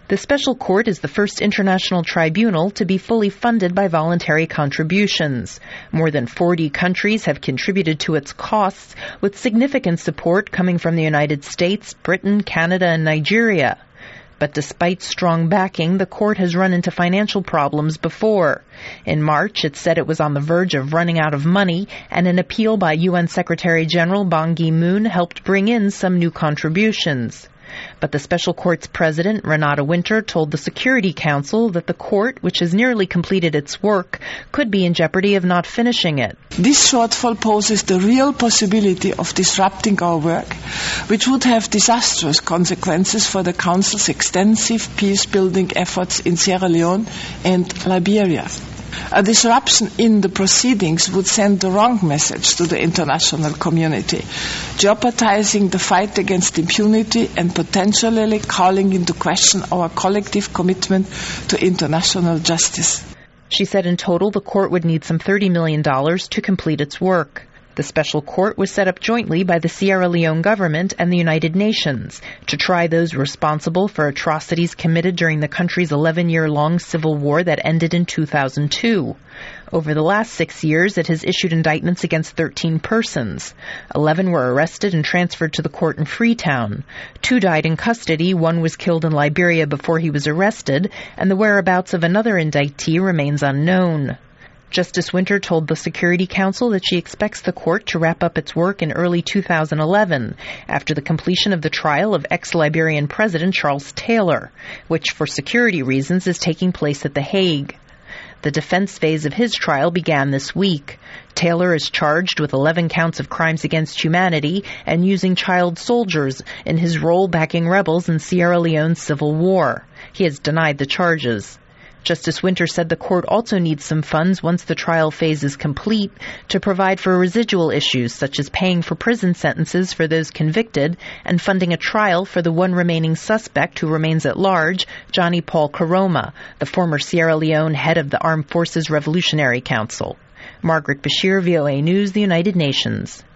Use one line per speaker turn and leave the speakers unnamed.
The special court is the first international tribunal to be fully funded by voluntary contributions. More than 40 countries have contributed to its costs, with significant support coming from the United States, Britain, Canada, and Nigeria. But despite strong backing, the court has run into financial problems before. In March, it said it was on the verge of running out of money, and an appeal by UN Secretary General Ban Ki-moon helped bring in some new contributions. But the special court's president, Renate Winter, told the Security Council that the court, which has nearly completed its work, could be in jeopardy of not finishing it.
This shortfall poses the real possibility of disrupting our work, which would have disastrous consequences for the Council's extensive peace-building efforts in Sierra Leone and Liberia. A disruption in the proceedings would send the wrong message to the international community, jeopardizing the fight against impunity and potentially calling into question our collective commitment to international justice.
She said in total the court would need some $30 million to complete its work. The special court was set up jointly by the Sierra Leone government and the United Nations to try those responsible for atrocities committed during the country's 11-year-long civil war that ended in 2002. Over the last 6 years, it has issued indictments against 13 persons. 11 were arrested and transferred to the court in Freetown. 2 died in custody, 1 was killed in Liberia before he was arrested, and the whereabouts of another indictee remains unknown. Justice Winter told the Security Council that she expects the court to wrap up its work in early 2011, after the completion of the trial of ex-Liberian President Charles Taylor, which for security reasons is taking place at The Hague. The defense phase of his trial began this week. Taylor is charged with 11 counts of crimes against humanity and using child soldiers in his role backing rebels in Sierra Leone's civil war. He has denied the charges. Justice Winter said the court also needs some funds once the trial phase is complete to provide for residual issues such as paying for prison sentences for those convicted and funding a trial for the one remaining suspect who remains at large, Johnny Paul Koroma, the former Sierra Leone head of the Armed Forces Revolutionary Council. Margaret Bashir, VOA News, the United Nations.